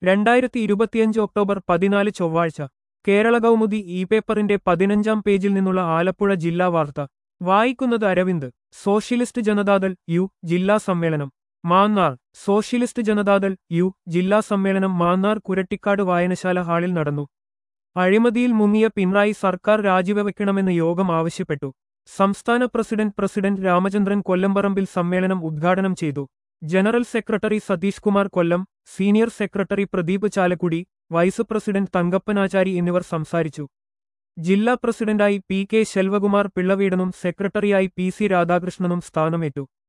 2025 October 14 ചൊവ്വാഴ്ച Kerala Kaumudi E പേപ്പറിന്റെ 15-ാം പേജിൽ നിന്നുള്ള ആലപ്പുഴ ജില്ലാ വാർത്ത വായിക്കുന്നത് അരവിന്ദ്. സോഷ്യലിസ്റ്റ് ജനതാദൾ യു ജില്ലാ സമ്മേളനം മാന്നാർ. സോഷ്യലിസ്റ്റ് ജനതാദൾ യു ജില്ലാ സമ്മേളനം മാന്നാർ കുരട്ടിക്കാട് വായനശാല ഹാളിൽ നടന്നു. അഴിമതിയിൽ മുങ്ങിയ പിണറായി സർക്കാർ രാജിവെക്കണമെന്ന് യോഗം ആവശ്യപ്പെട്ടു. സംസ്ഥാന പ്രസിഡന്റ് രാമചന്ദ്രൻ കൊല്ലംപറമ്പിൽ സമ്മേളനം ഉദ്ഘാടനം ചെയ്തു. General secretary Satheesh Kumar Kollam, senior secretary Pradeep Chalakudy, vice president Thankappanachari എന്നിവർ സംസാരിച്ചു. ജില്ലാ പ്രസിഡന്റായി പി കെ ശെൽവകുമാർ പിള്ളവീടനും സെക്രട്ടറിയായി പി സി രാധാകൃഷ്ണനും സ്ഥാനമേറ്റു.